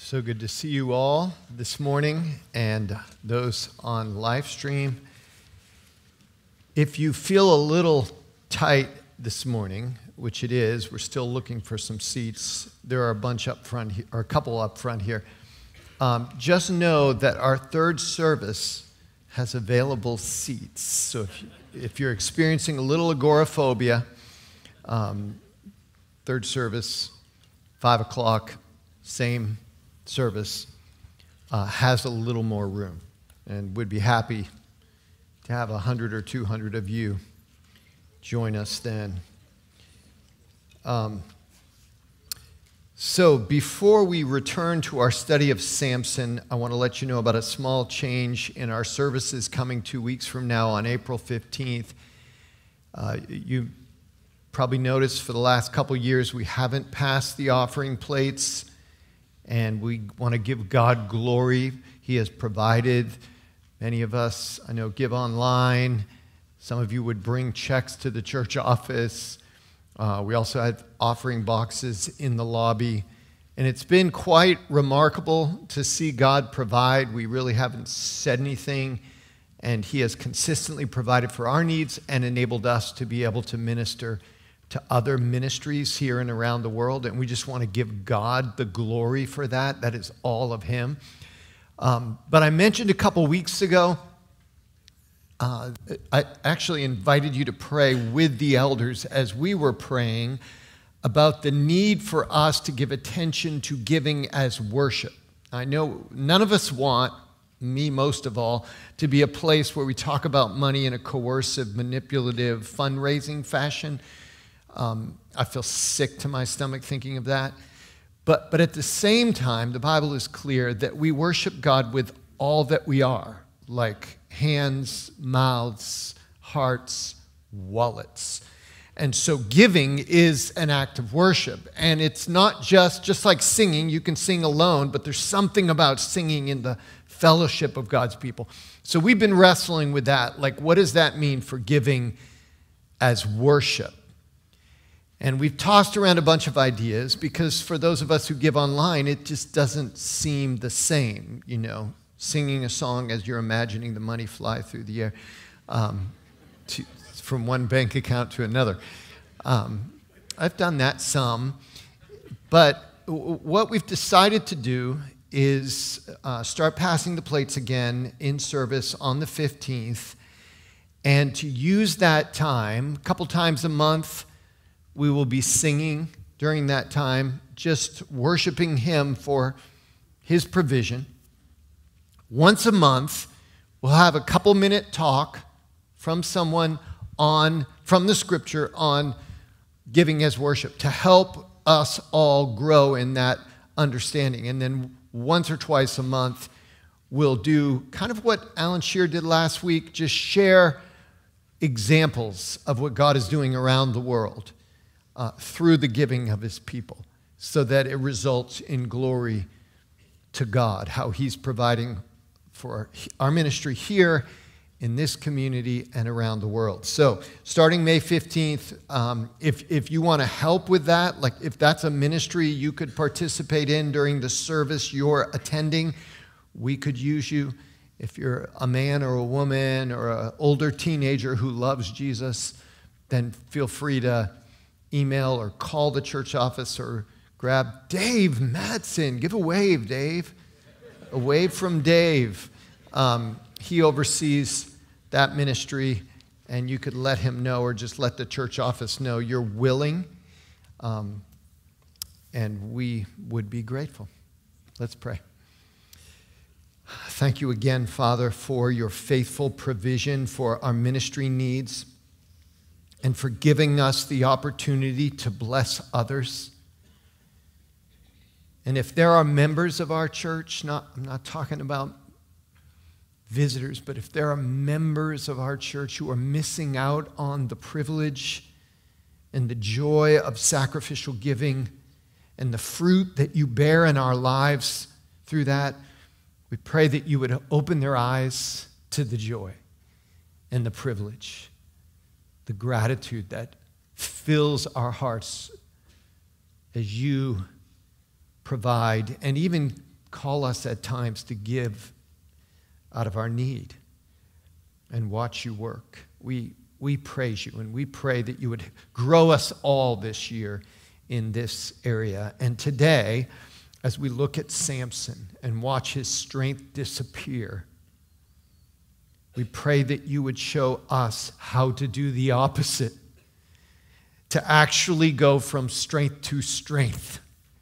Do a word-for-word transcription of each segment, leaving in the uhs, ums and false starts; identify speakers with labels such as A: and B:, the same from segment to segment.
A: So good to see you all this morning and those on live stream. If you feel a little tight this morning, which it is, we're still looking for some seats. There are a bunch up front, he- or a couple up front here. Um, just know that our third service has available seats. So if, you, if you're experiencing a little agoraphobia, um, third service, five o'clock, same service, uh, has a little more room, and would be happy to have a hundred or two hundred of you join us then. Um, so before we return to our study of Samson, I want to let you know about a small change in our services coming two weeks from now on April fifteenth. Uh, you probably noticed for the last couple years we haven't passed the offering plates, and we want to give God glory. He has provided. Many of us, I know, give online. Some of you would bring checks to the church office. Uh, we also had offering boxes in the lobby. And it's been quite remarkable to see God provide. We really haven't said anything, and He has consistently provided for our needs and enabled us to be able to minister to other ministries here and around the world, and we just want to give God the glory for that. That is all of Him. Um, but I mentioned a couple weeks ago, uh, I actually invited you to pray with the elders as we were praying about the need for us to give attention to giving as worship. I know none of us want, me most of all, to be a place where we talk about money in a coercive, manipulative, fundraising fashion. Um, I feel sick to my stomach thinking of that. But, but at the same time, the Bible is clear that we worship God with all that we are, like hands, mouths, hearts, wallets. And so giving is an act of worship. And it's not just, just like singing, you can sing alone, but there's something about singing in the fellowship of God's people. So we've been wrestling with that. Like, what does that mean for giving as worship? And we've tossed around a bunch of ideas because for those of us who give online, it just doesn't seem the same, you know, singing a song as you're imagining the money fly through the air um, to, from one bank account to another. Um, I've done that some, but w- what we've decided to do is uh, start passing the plates again in service on the fifteenth, and to use that time, a couple times a month. We will be singing during that time, just worshiping Him for His provision. Once a month, we'll have a couple minute talk from someone on, from the Scripture on giving as worship to help us all grow in that understanding. And then once or twice a month, we'll do kind of what Alan Shear did last week, just share examples of what God is doing around the world. Uh, through the giving of His people, so that it results in glory to God, how He's providing for our ministry here in this community and around the world. So starting May fifteenth, um, if, if you want to help with that, like if that's a ministry you could participate in during the service you're attending, we could use you. If you're a man or a woman or an older teenager who loves Jesus, then feel free to email or call the church office or grab Dave Madsen. Give a wave, Dave. A wave from Dave. Um, he oversees that ministry, and you could let him know or just let the church office know you're willing, um, and we would be grateful. Let's pray. Thank you again, Father, for your faithful provision for our ministry needs, and for giving us the opportunity to bless others. And if there are members of our church, not, I'm not talking about visitors, but if there are members of our church who are missing out on the privilege and the joy of sacrificial giving and the fruit that you bear in our lives through that, we pray that you would open their eyes to the joy and the privilege, the gratitude that fills our hearts as you provide and even call us at times to give out of our need and watch you work. We, we praise you, and we pray that you would grow us all this year in this area. And today, as we look at Samson and watch his strength disappear, we pray that you would show us how to do the opposite, to actually go from strength to strength,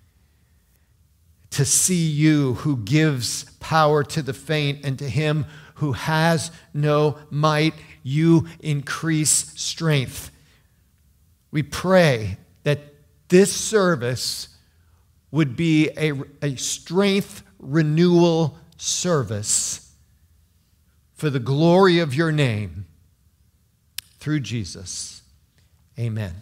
A: to see you who gives power to the faint, and to him who has no might, you increase strength. We pray that this service would be a, a strength renewal service for the glory of your name, through Jesus. Amen.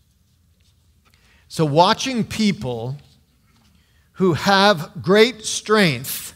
A: So watching people who have great strength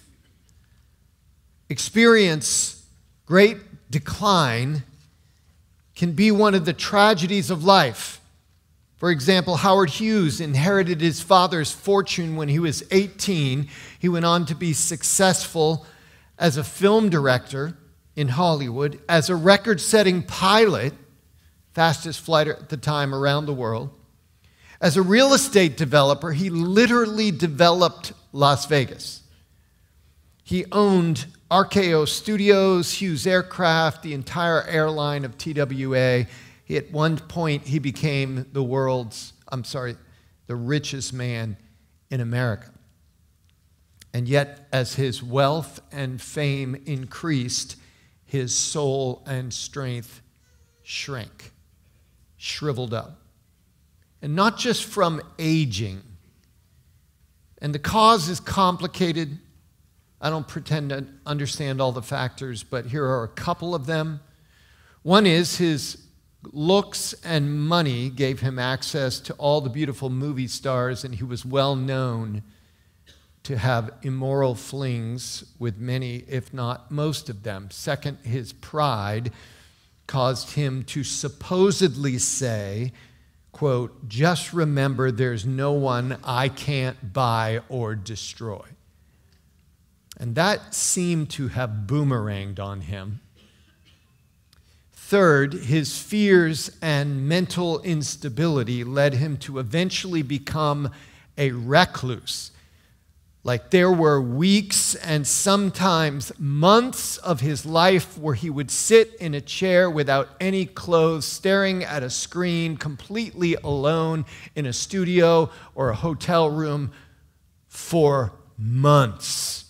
A: experience great decline can be one of the tragedies of life. For example, Howard Hughes inherited his father's fortune when he was eighteen. He went on to be successful as a film director in Hollywood, as a record-setting pilot, fastest flight at the time around the world. As a real estate developer, he literally developed Las Vegas. He owned R K O Studios, Hughes Aircraft, the entire airline of T W A. At one point, he became the world's, I'm sorry, the richest man in America. And yet, as his wealth and fame increased, his soul and strength shrank, shriveled up. And not just from aging. And the cause is complicated. I don't pretend to understand all the factors, but here are a couple of them. One is his looks and money gave him access to all the beautiful movie stars, and he was well known to have immoral flings with many, if not most of them. Second, his pride caused him to supposedly say, quote, "Just remember there's no one I can't buy or destroy." And that seemed to have boomeranged on him. Third, his fears and mental instability led him to eventually become a recluse. Like there were weeks and sometimes months of his life where he would sit in a chair without any clothes, staring at a screen, completely alone in a studio or a hotel room for months.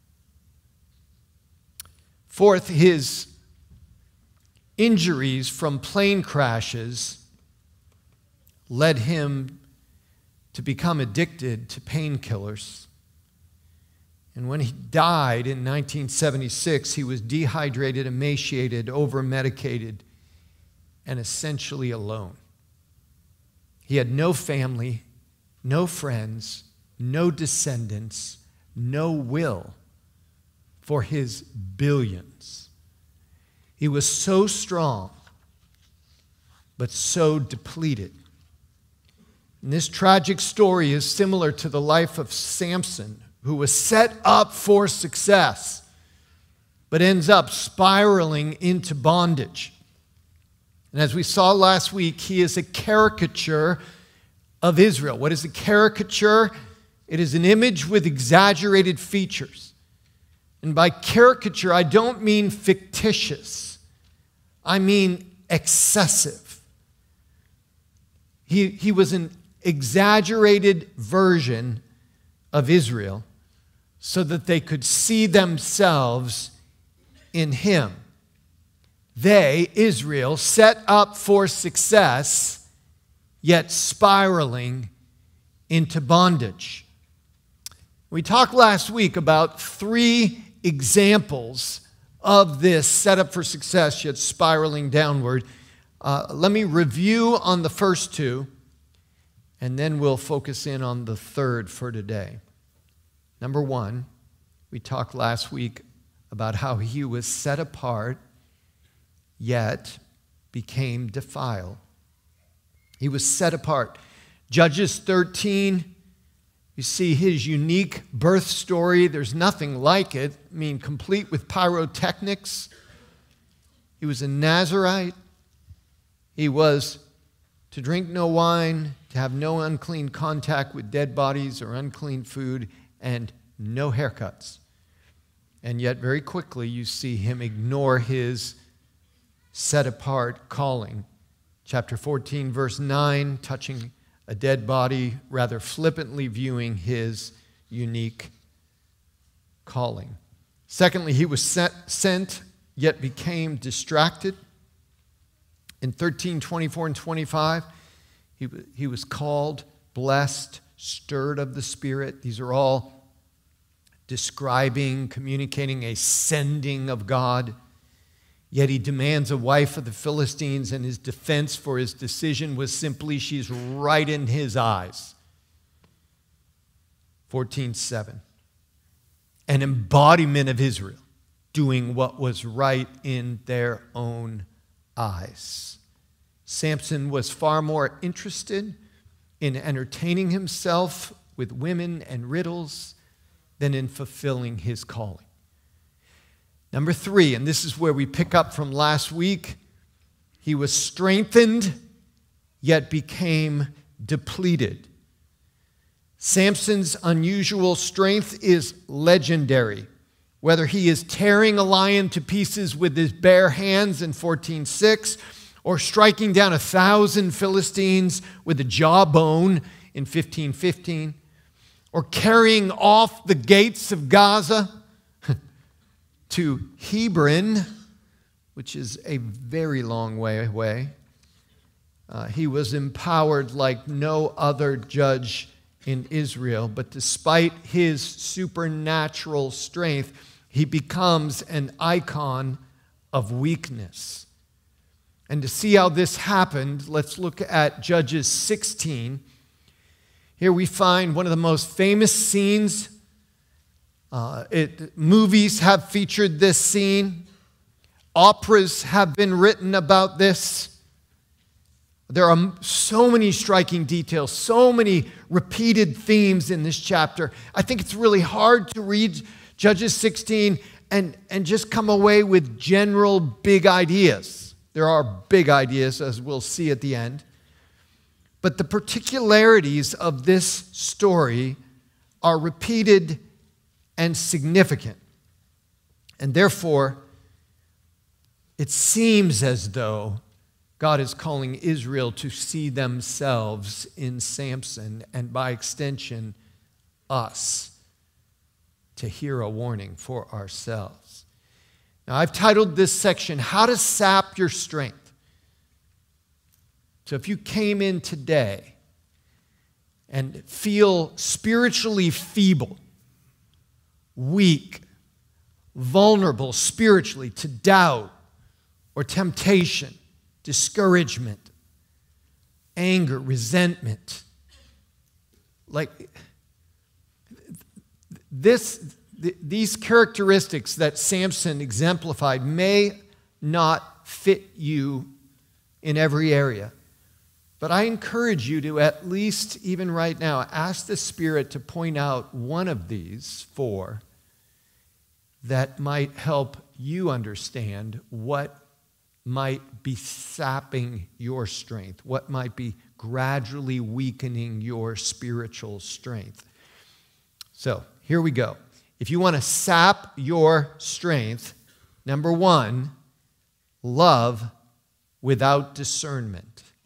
A: Fourth, his injuries from plane crashes led him to become addicted to painkillers. And when he died in nineteen seventy-six, he was dehydrated, emaciated, over-medicated, and essentially alone. He had no family, no friends, no descendants, no will for his billions. He was so strong, but so depleted. And this tragic story is similar to the life of Samson, who was set up for success, but ends up spiraling into bondage. And as we saw last week, he is a caricature of Israel. What is a caricature? It is an image with exaggerated features. And by caricature, I don't mean fictitious. I mean excessive. He, he was an exaggerated version of Israel so that they could see themselves in him. They, Israel, set up for success, yet spiraling into bondage. We talked last week about three examples of this setup for success, yet spiraling downward. Uh, let me review on the first two, and then we'll focus in on the third for today. Number one, we talked last week about how he was set apart, yet became defiled. He was set apart. Judges thirteen You see his unique birth story. There's nothing like it. I mean, complete with pyrotechnics. He was a Nazirite. He was to drink no wine, to have no unclean contact with dead bodies or unclean food, and no haircuts. And yet very quickly you see him ignore his set-apart calling. Chapter fourteen, verse nine, touching a dead body, rather flippantly viewing his unique calling. Secondly, he was set, sent, yet became distracted. In thirteen, twenty-four, and twenty-five, he, he was called, blessed, stirred of the Spirit. These are all describing, communicating a sending of God. Yet he demands a wife of the Philistines, and his defense for his decision was simply, she's right in his eyes. fourteen seven. An embodiment of Israel, doing what was right in their own eyes. Samson was far more interested in entertaining himself with women and riddles than in fulfilling his calling. Number three, and this is where we pick up from last week, he was strengthened, yet became depleted. Samson's unusual strength is legendary. Whether he is tearing a lion to pieces with his bare hands in fourteen six, or striking down a thousand Philistines with a jawbone in fifteen fifteen, or carrying off the gates of Gaza to Hebron, which is a very long way away. Uh, he was empowered like no other judge in Israel, but despite his supernatural strength, he becomes an icon of weakness. And to see how this happened, let's look at Judges sixteen. Here we find one of the most famous scenes. Uh, it, movies have featured this scene. Operas have been written about this. There are so many striking details, so many repeated themes in this chapter. I think it's really hard to read Judges sixteen and, and just come away with general big ideas. There are big ideas, as we'll see at the end. But the particularities of this story are repeated and significant. And therefore, it seems as though God is calling Israel to see themselves in Samson, and by extension, us, to hear a warning for ourselves. Now, I've titled this section, How to Sap Your Strength. So if you came in today and feel spiritually feeble, weak, vulnerable spiritually to doubt or temptation, discouragement, anger, resentment, like this, these characteristics that Samson exemplified may not fit you in every area. But I encourage you to at least, even right now, ask the Spirit to point out one of these four that might help you understand what might be sapping your strength, what might be gradually weakening your spiritual strength. So, here we go. If you want to sap your strength, number one, love without discernment.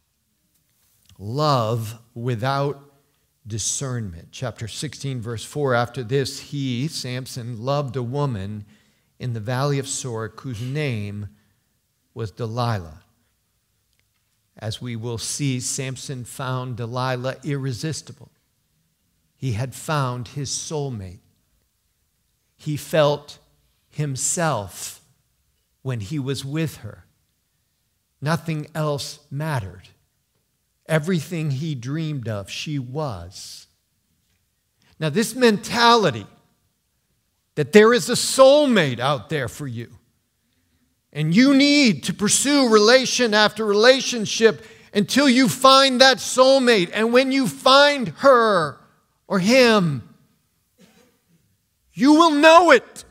A: Love without discernment. Chapter sixteen, verse four, after this, he, Samson, loved a woman in the valley of Sorek whose name was Delilah. As we will see, Samson found Delilah irresistible. He had found his soulmate. He felt himself when he was with her. Nothing else mattered. Everything he dreamed of, she was. Now, this mentality that there is a soulmate out there for you, and you need to pursue relation after relationship until you find that soulmate. And when you find her or him. You will know it. It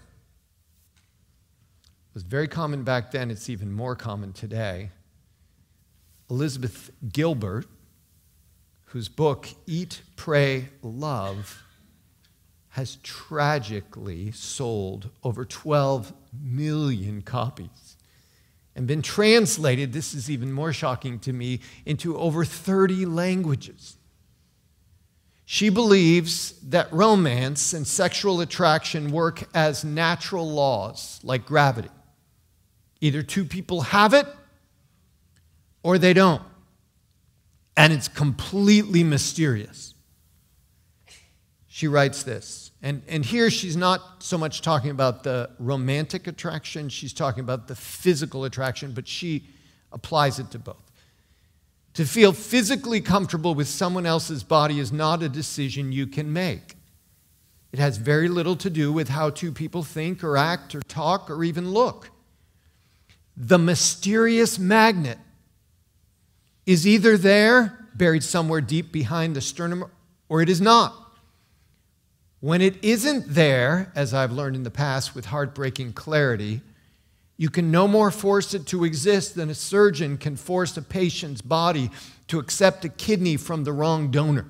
A: was very common back then. It's even more common today. Elizabeth Gilbert, whose book, Eat, Pray, Love, has tragically sold over twelve million copies and been translated, this is even more shocking to me, into over thirty languages. She believes that romance and sexual attraction work as natural laws, like gravity. Either two people have it or they don't. And it's completely mysterious. She writes this, and, and here she's not so much talking about the romantic attraction, she's talking about the physical attraction, but she applies it to both. To feel physically comfortable with someone else's body is not a decision you can make. It has very little to do with how two people think or act or talk or even look. The mysterious magnet is either there, buried somewhere deep behind the sternum, or it is not. When it isn't there, as I've learned in the past with heartbreaking clarity, you can no more force it to exist than a surgeon can force a patient's body to accept a kidney from the wrong donor.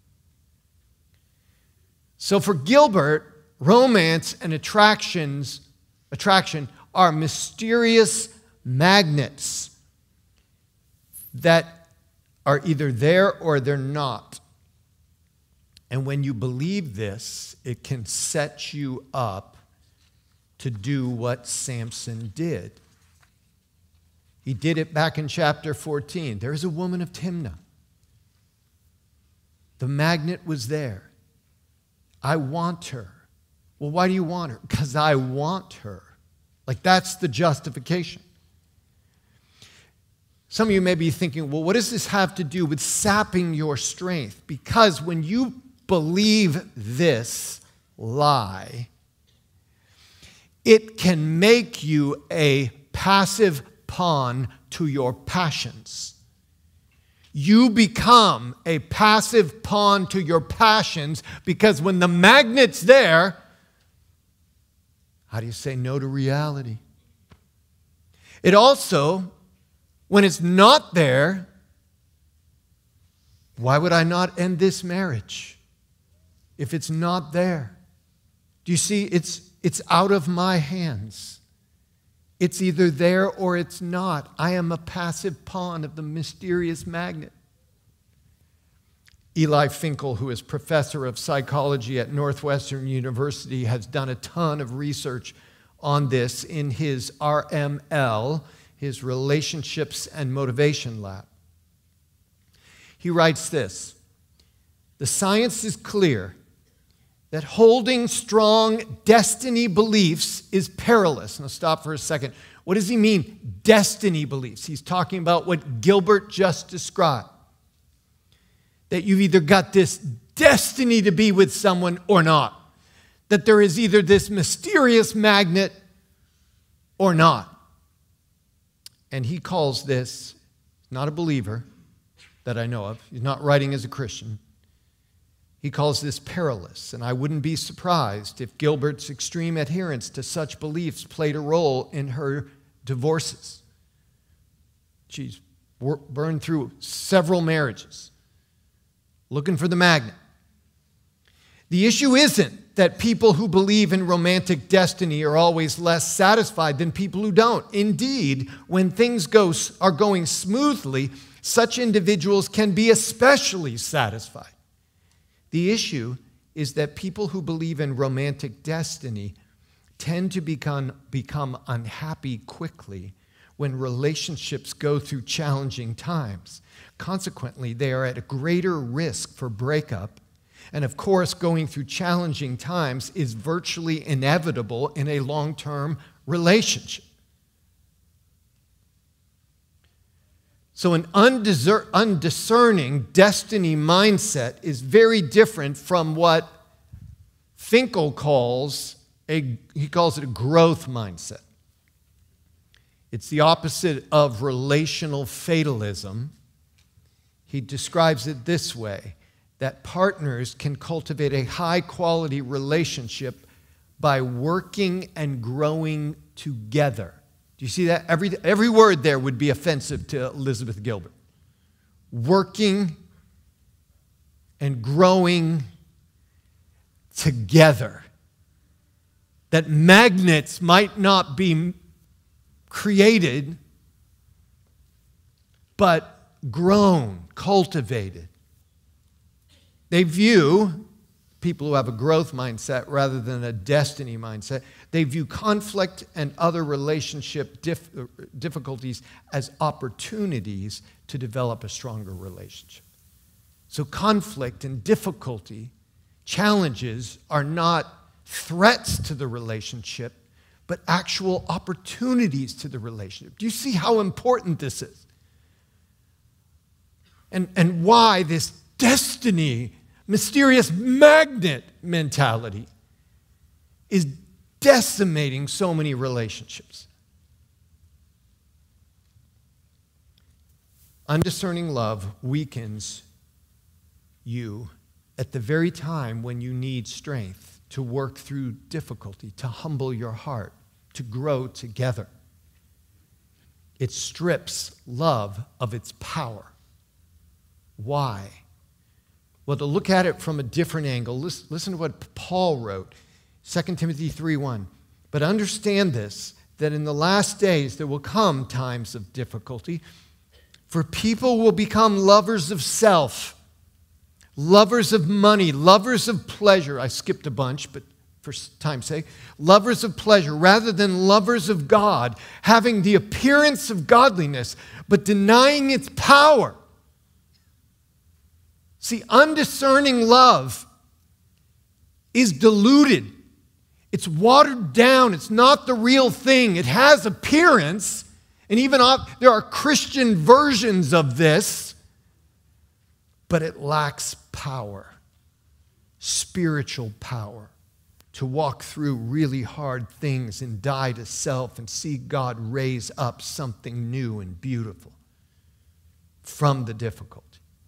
A: So for Gilbert, romance and attractions, attraction are mysterious magnets that are either there or they're not. And when you believe this, it can set you up to do what Samson did. He did it back in chapter fourteen. There is a woman of Timnah. The magnet was there. I want her. Well, why do you want her? Because I want her. Like, that's the justification. Some of you may be thinking, well, what does this have to do with sapping your strength? Because when you believe this lie, it can make you a passive pawn to your passions. You become a passive pawn to your passions because when the magnet's there, how do you say no to reality? It also, when it's not there, why would I not end this marriage if it's not there? Do you see, it's, it's out of my hands. It's either there or it's not. I am a passive pawn of the mysterious magnet. Eli Finkel, who is professor of psychology at Northwestern University, has done a ton of research on this in his R M L, his Relationships and Motivation Lab. He writes this: the science is clear that holding strong destiny beliefs is perilous. Now stop for a second. What does he mean, destiny beliefs? He's talking about what Gilbert just described. That you've either got this destiny to be with someone or not. That there is either this mysterious magnet or not. And he calls this, not a believer that I know of, he's not writing as a Christian, he calls this perilous. And I wouldn't be surprised if Gilbert's extreme adherence to such beliefs played a role in her divorces. She's burned through several marriages looking for the magnet. The issue isn't that people who believe in romantic destiny are always less satisfied than people who don't. Indeed, when things go, are going smoothly, such individuals can be especially satisfied. The issue is that people who believe in romantic destiny tend to become, become unhappy quickly when relationships go through challenging times. Consequently, they are at a greater risk for breakup. And of course, going through challenging times is virtually inevitable in a long-term relationship. So an undiscer- undiscerning destiny mindset is very different from what Finkel calls a, he calls it a growth mindset. It's the opposite of relational fatalism. He describes it this way: that partners can cultivate a high-quality relationship by working and growing together. Do you see that? Every, every word there would be offensive to Elizabeth Gilbert. Working and growing together. That magnets might not be created, but grown, cultivated. They view, people who have a growth mindset rather than a destiny mindset, they view conflict and other relationship dif- difficulties as opportunities to develop a stronger relationship. So conflict and difficulty, challenges are not threats to the relationship, but actual opportunities to the relationship. Do you see how important this is? And, and why this destiny, mysterious magnet mentality is decimating so many relationships. Undiscerning love weakens you at the very time when you need strength to work through difficulty, to humble your heart, to grow together. It strips love of its power. Why? Well, to look at it from a different angle, listen, listen to what Paul wrote, Second Timothy three one. But understand this, that in the last days there will come times of difficulty, for people will become lovers of self, lovers of money, lovers of pleasure. I skipped a bunch, but for time's sake. Lovers of pleasure rather than lovers of God, having the appearance of godliness, but denying its power. See, undiscerning love is diluted. It's watered down. It's not the real thing. It has appearance, and even there are Christian versions of this, but it lacks power, spiritual power, to walk through really hard things and die to self and see God raise up something new and beautiful from the difficult.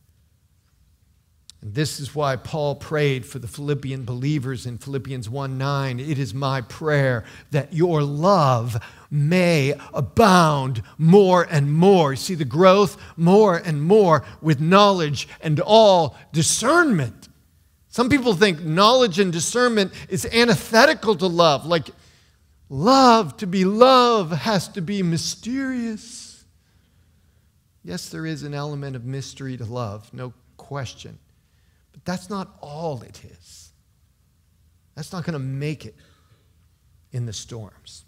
A: And this is why Paul prayed for the Philippian believers in Philippians one nine. It is my prayer that your love may abound more and more. You see the growth more and more with knowledge and all discernment. Some people think knowledge and discernment is antithetical to love. Like love, to be love, has to be mysterious. Yes, there is an element of mystery to love, no question. But that's not all it is. That's not going to make it in the storms.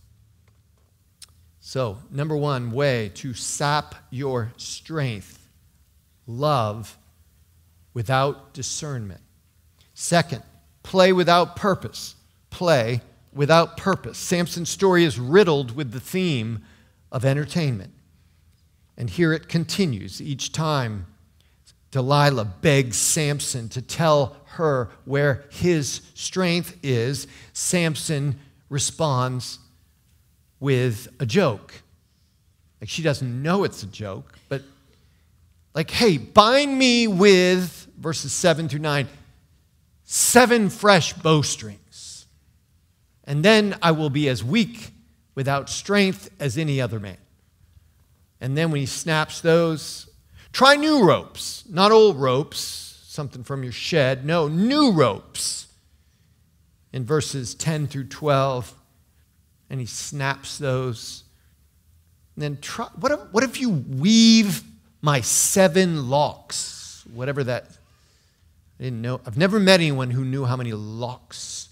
A: So, number one way to sap your strength, love without discernment. Second, play without purpose. Play without purpose. Samson's story is riddled with the theme of entertainment. And here it continues. Each time Delilah begs Samson to tell her where his strength is, Samson responds with a joke. Like she doesn't know it's a joke, but like, hey, bind me with, verses seven through nine, seven fresh bowstrings, and then I will be as weak without strength as any other man. And then when he snaps those, try new ropes, not old ropes, something from your shed. No, new ropes. In verses ten through twelve, and he snaps those. And then try, what if, what if you weave my seven locks? Whatever that, I didn't know. I've never met anyone who knew how many locks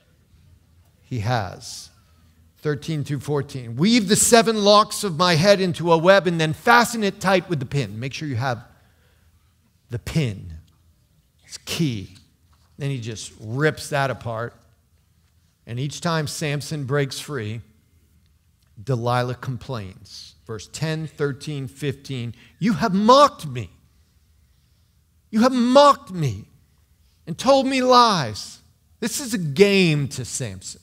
A: he has. thirteen through fourteen. Weave the seven locks of my head into a web and then fasten it tight with the pin. Make sure you have the pin. It's key. Then he just rips that apart. And each time Samson breaks free, Delilah complains. Verse ten, thirteen, fifteen. You have mocked me. You have mocked me and told me lies. This is a game to Samson.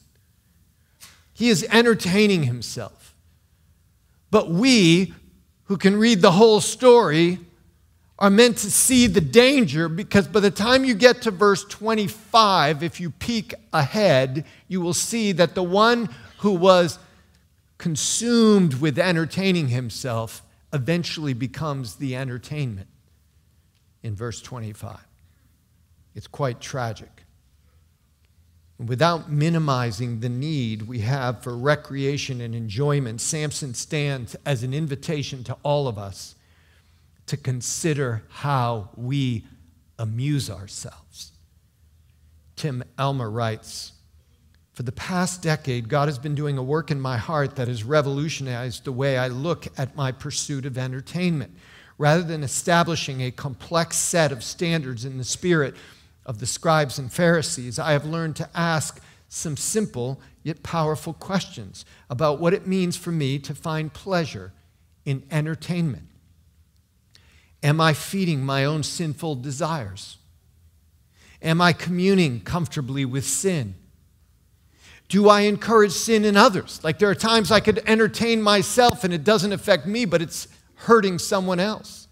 A: He is entertaining himself. But we, who can read the whole story, are meant to see the danger, because by the time you get to verse twenty-five, if you peek ahead, you will see that the one who was consumed with entertaining himself eventually becomes the entertainment in verse twenty-five. It's quite tragic. Without minimizing the need we have for recreation and enjoyment, Samson stands as an invitation to all of us to consider how we amuse ourselves. Tim Elmer writes, "For the past decade, God has been doing a work in my heart that has revolutionized the way I look at my pursuit of entertainment. Rather than establishing a complex set of standards in the spirit of the scribes and Pharisees, I have learned to ask some simple yet powerful questions about what it means for me to find pleasure in entertainment. Am I feeding my own sinful desires? Am I communing comfortably with sin? Do I encourage sin in others? Like there are times I could entertain myself and it doesn't affect me, but it's hurting someone else.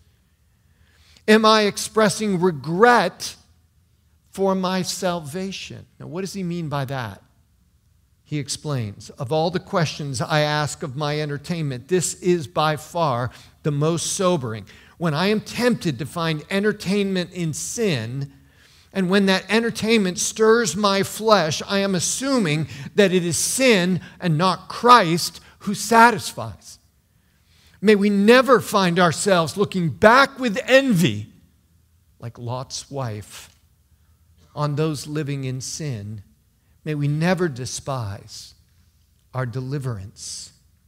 A: Am I expressing regret for my salvation?" Now, what does he mean by that? He explains, "Of all the questions I ask of my entertainment, this is by far the most sobering. When I am tempted to find entertainment in sin, and when that entertainment stirs my flesh, I am assuming that it is sin and not Christ who satisfies. May we never find ourselves looking back with envy, like Lot's wife, on those living in sin. May we never despise our deliverance.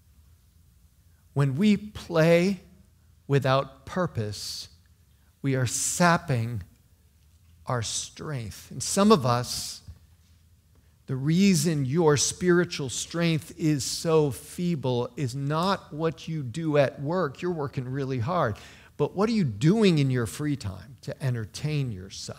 A: When we play without purpose, we are sapping our strength. And some of us, the reason your spiritual strength is so feeble is not what you do at work. You're working really hard. But what are you doing in your free time to entertain yourself?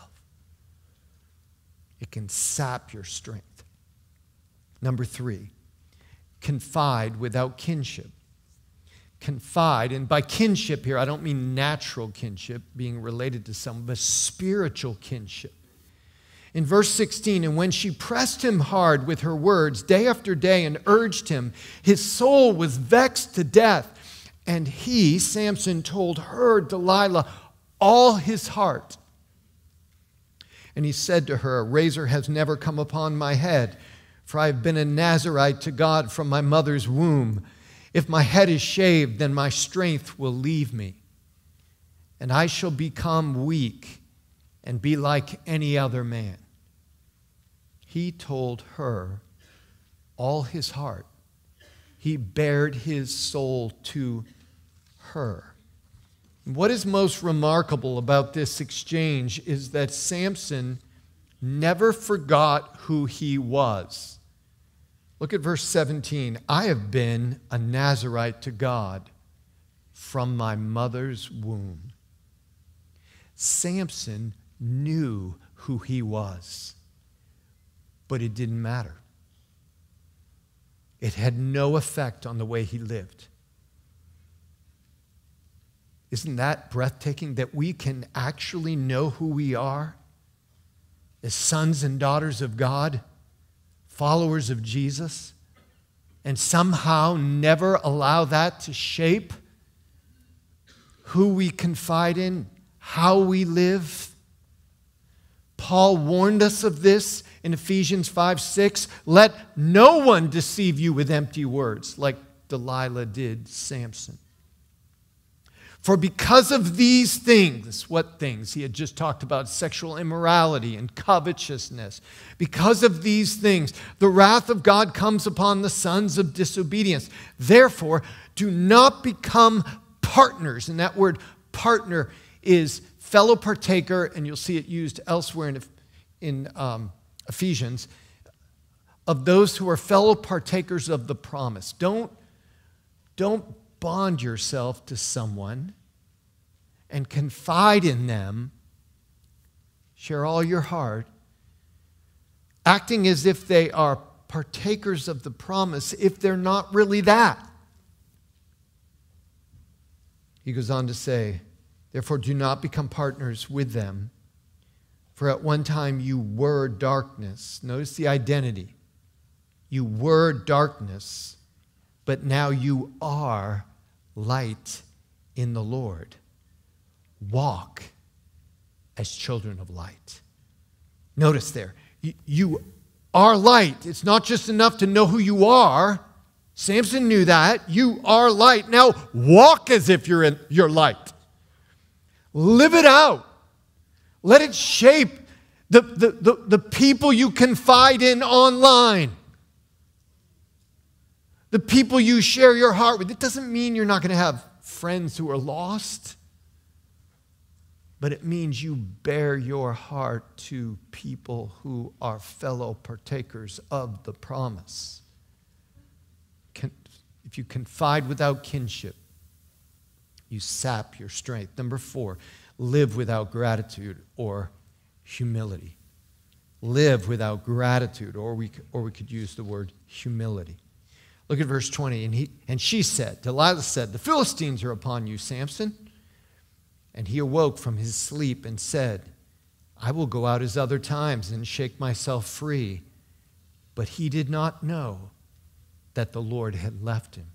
A: It can sap your strength. Number three, confide without kinship. Confide, and by kinship here, I don't mean natural kinship, being related to someone, but spiritual kinship. In verse sixteen, "And when she pressed him hard with her words day after day and urged him, his soul was vexed to death. And he," Samson, "told her," Delilah, "all his heart. And he said to her, 'A razor has never come upon my head, for I have been a Nazirite to God from my mother's womb. If my head is shaved, then my strength will leave me, and I shall become weak and be like any other man.' He told her all his heart. He bared his soul to her." What is most remarkable about this exchange is that Samson never forgot who he was. Look at verse seventeen. "I have been a Nazirite to God from my mother's womb." Samson knew who he was, but it didn't matter. It had no effect on the way he lived. Isn't that breathtaking that we can actually know who we are as sons and daughters of God, followers of Jesus, and somehow never allow that to shape who we confide in, how we live? Paul warned us of this in Ephesians five six. "Let no one deceive you with empty words," like Delilah did Samson. "For because of these things," what things? He had just talked about sexual immorality and covetousness. "Because of these things, the wrath of God comes upon the sons of disobedience. Therefore, do not become partners." And that word partner is fellow partaker, and you'll see it used elsewhere in, in um, Ephesians, of those who are fellow partakers of the promise. Don't, don't bond yourself to someone and confide in them, share all your heart, acting as if they are partakers of the promise if they're not really that. He goes on to say, Therefore, do not become partners with them. For at one time you were darkness. Notice the identity. You were darkness, but now you are light in the Lord. Walk as children of light. Notice there, you, you are light. It's not just enough to know who you are. Samson knew that. You are light. Now walk as if you're in your light. Live it out. Let it shape the, the, the, the people you confide in online. The people you share your heart with. It doesn't mean you're not going to have friends who are lost. But it means you bear your heart to people who are fellow partakers of the promise. If you confide without kinship, you sap your strength. Number four, live without gratitude or humility. Live without gratitude, or we, or we could use the word humility. Look at verse twenty. And, he, and she said, Delilah said, the Philistines are upon you, Samson. And he awoke from his sleep and said, I will go out as other times and shake myself free. But he did not know that the Lord had left him.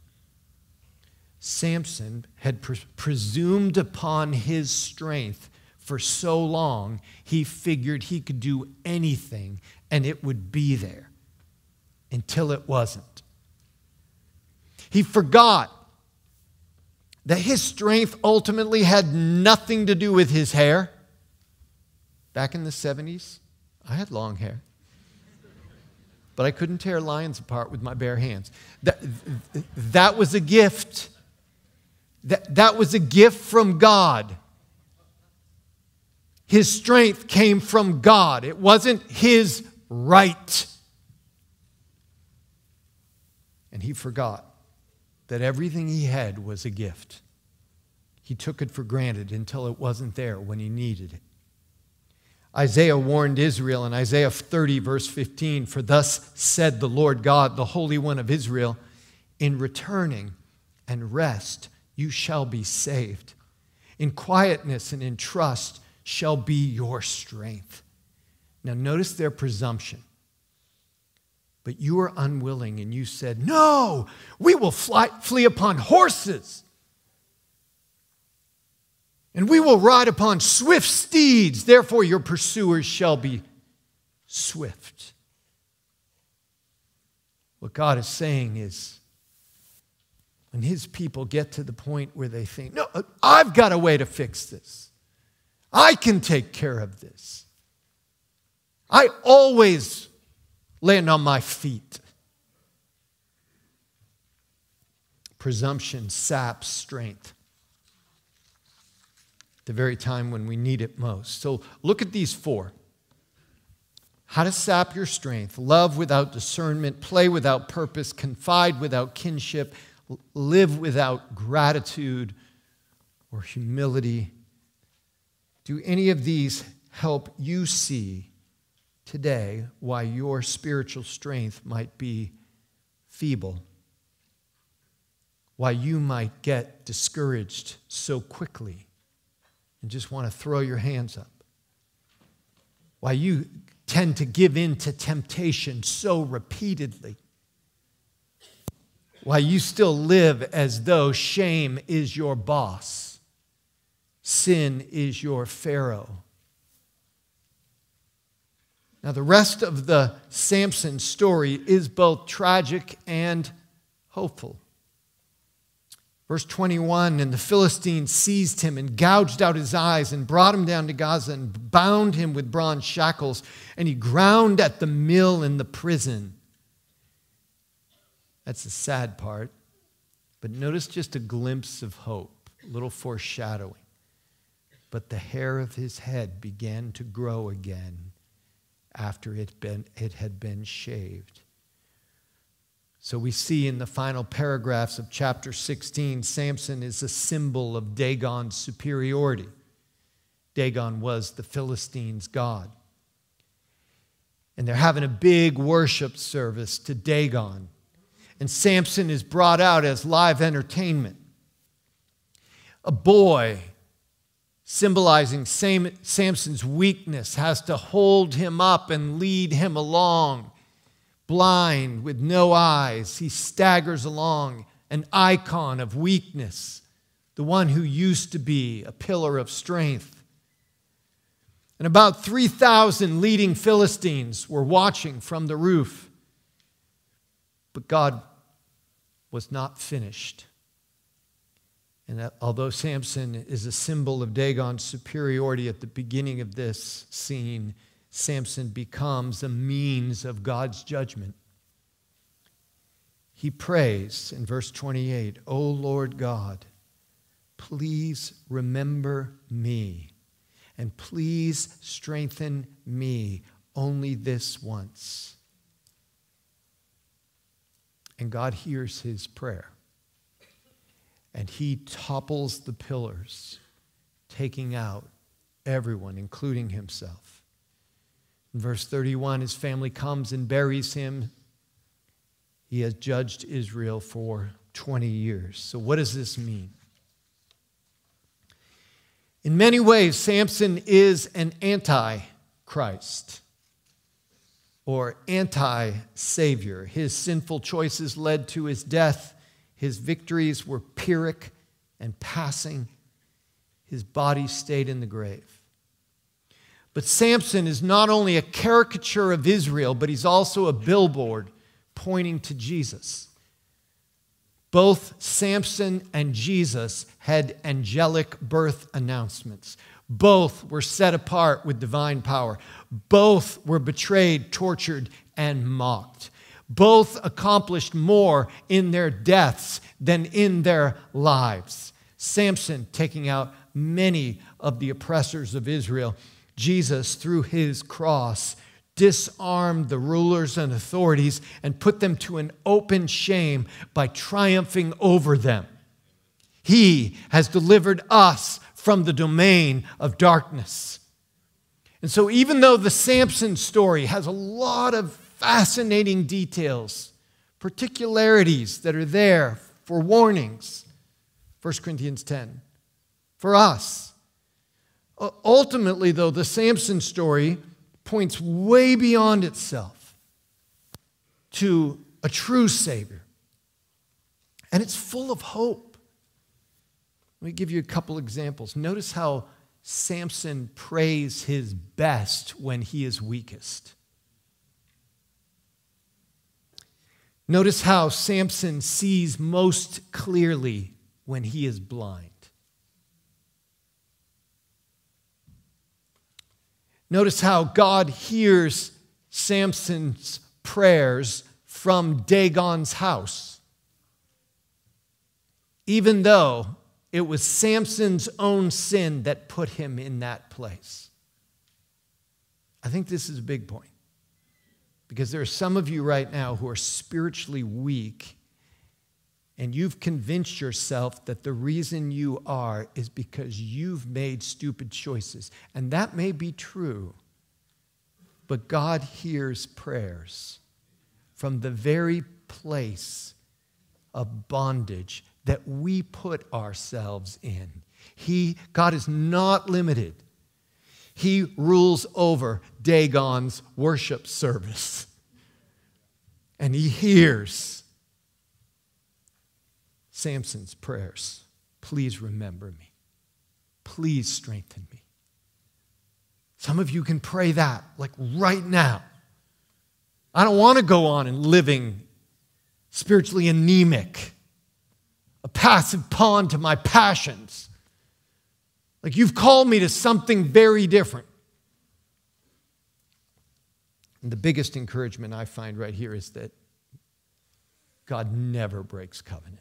A: Samson had pre- presumed upon his strength for so long, he figured he could do anything and it would be there until it wasn't. He forgot that his strength ultimately had nothing to do with his hair. Back in the seventies, I had long hair. But I couldn't tear lions apart with my bare hands. That, that was a gift. That, that was a gift from God. His strength came from God. It wasn't his right. And he forgot that everything he had was a gift. He took it for granted until it wasn't there when he needed it. Isaiah warned Israel in Isaiah thirty, verse fifteen, for thus said the Lord God, the Holy One of Israel, in returning and rest you shall be saved. In quietness and in trust shall be your strength. Now notice their presumption. But you were unwilling and you said, no, we will fly, flee upon horses. And we will ride upon swift steeds. Therefore your pursuers shall be swift. What God is saying is, when his people get to the point where they think, no, I've got a way to fix this. I can take care of this. I always land on my feet. Presumption saps strength at the very time when we need it most. So look at these four. How to sap your strength: love without discernment, play without purpose, confide without kinship, live without gratitude or humility. Do any of these help you see today why your spiritual strength might be feeble? Why you might get discouraged so quickly and just want to throw your hands up? Why you tend to give in to temptation so repeatedly? Why you still live as though shame is your boss? Sin is your Pharaoh. Now, the rest of the Samson story is both tragic and hopeful. Verse twenty-one, and the Philistines seized him and gouged out his eyes and brought him down to Gaza and bound him with bronze shackles, and he ground at the mill in the prison. That's the sad part. But notice just a glimpse of hope, a little foreshadowing. But the hair of his head began to grow again after it, been, it had been shaved. So we see in the final paragraphs of chapter sixteen, Samson is a symbol of Dagon's superiority. Dagon was the Philistines' god. And they're having a big worship service to Dagon. And Samson is brought out as live entertainment. A boy symbolizing Sam- Samson's weakness, has to hold him up and lead him along. Blind, with no eyes, he staggers along, an icon of weakness, the one who used to be a pillar of strength. And about three thousand leading Philistines were watching from the roof. But God was not finished. And that, although Samson is a symbol of Dagon's superiority at the beginning of this scene, Samson becomes a means of God's judgment. He prays in verse twenty-eight, "O Lord God, please remember me, and please strengthen me only this once." And God hears his prayer. And he topples the pillars, taking out everyone, including himself. In verse thirty-one, his family comes and buries him. He has judged Israel for twenty years. So what does this mean? In many ways, Samson is an anti-Christ or anti-Savior. His sinful choices led to his death. His victories were Pyrrhic and passing. His body stayed in the grave. But Samson is not only a caricature of Israel, but he's also a billboard pointing to Jesus. Both Samson and Jesus had angelic birth announcements. Both were set apart with divine power. Both were betrayed, tortured, and mocked. Both accomplished more in their deaths than in their lives. Samson taking out many of the oppressors of Israel. Jesus, through his cross, disarmed the rulers and authorities and put them to an open shame by triumphing over them. He has delivered us from the domain of darkness. And so even though the Samson story has a lot of fascinating details, particularities that are there for warnings, First Corinthians ten, for us. Ultimately, though, the Samson story points way beyond itself to a true Savior. And it's full of hope. Let me give you a couple examples. Notice how Samson prays his best when he is weakest. Notice how Samson sees most clearly when he is blind. Notice how God hears Samson's prayers from Dagon's house, even though it was Samson's own sin that put him in that place. I think this is a big point. Because there are some of you right now who are spiritually weak, and you've convinced yourself that the reason you are is because you've made stupid choices. And that may be true, but God hears prayers from the very place of bondage that we put ourselves in. He, God is not limited. He rules over Dagon's worship service. And he hears Samson's prayers. Please remember me. Please strengthen me. Some of you can pray that, like right now. I don't want to go on and living spiritually anemic, a passive pawn to my passions. Like you've called me to something very different. And the biggest encouragement I find right here is that God never breaks covenant,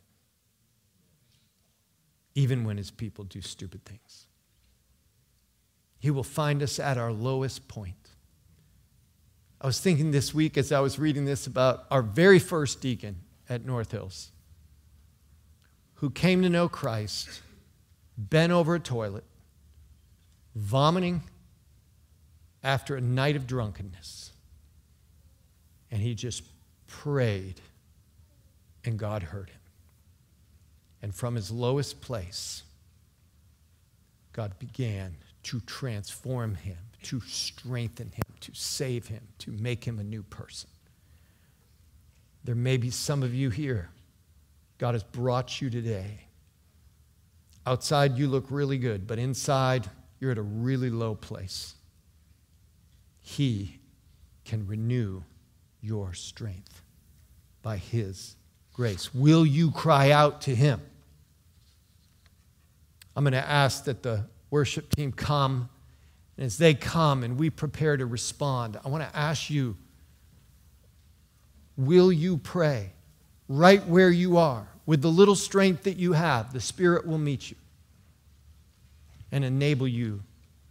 A: even when his people do stupid things. He will find us at our lowest point. I was thinking this week as I was reading this about our very first deacon at North Hills, who came to know Christ, bent over a toilet, vomiting after a night of drunkenness. And he just prayed, and God heard him. And from his lowest place, God began to transform him, to strengthen him, to save him, to make him a new person. There may be some of you here. God has brought you today. Outside, you look really good, but inside, you're at a really low place. He can renew your strength by his grace. Will you cry out to him? I'm going to ask that the worship team come. And as they come and we prepare to respond, I want to ask you, will you pray right where you are? With the little strength that you have, the Spirit will meet you and enable you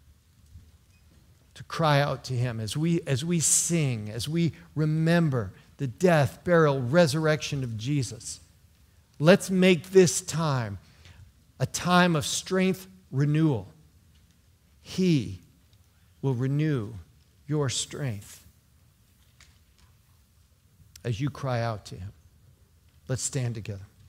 A: to cry out to him as we, as we sing, as we remember the death, burial, resurrection of Jesus. Let's make this time a time of strength renewal. He will renew your strength as you cry out to him. Let's stand together.